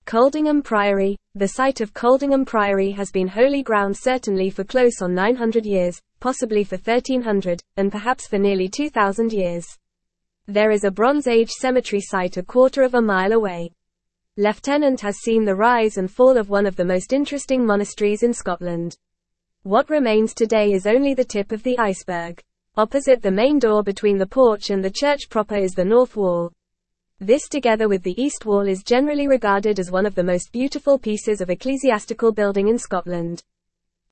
Coldingham Priory. The site of Coldingham Priory has been holy ground certainly for close on 900 years, possibly for 1300, and perhaps for nearly 2000 years. There is a Bronze Age cemetery site a quarter of a mile away. Lieutenant has seen the rise and fall of one of the most interesting monasteries in Scotland. What remains today is only the tip of the iceberg. Opposite the main door between the porch and the church proper is the north wall. This together with the east wall is generally regarded as one of the most beautiful pieces of ecclesiastical building in Scotland.